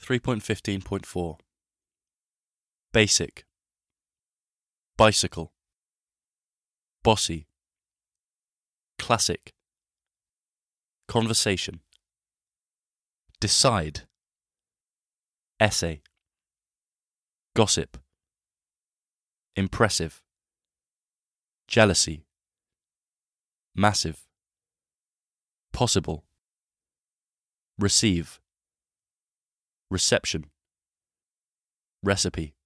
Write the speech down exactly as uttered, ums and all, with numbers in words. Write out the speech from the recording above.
three point fifteen point four Basic Bicycle Bossy Classic Conversation Decide Essay Gossip Impressive Jealousy Massive Possible Receive Reception Recipe